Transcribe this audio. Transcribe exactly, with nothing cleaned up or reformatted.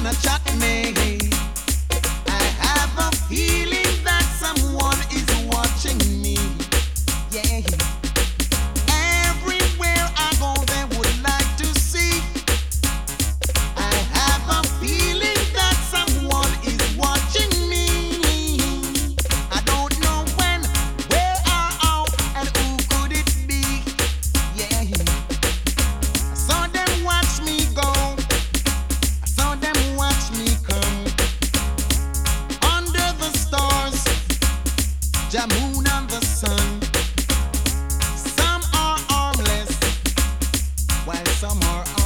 wanna chat me. I have a feeling that someone is watching me. Yeah. Everywhere I go, they would like to see. I have a feeling that someone is watching me. I don't know when, where, or how, and who could it be? Yeah. I saw them watch me go. I saw them watch me come. Under the stars, the moon and the sun. Some are armless, while some are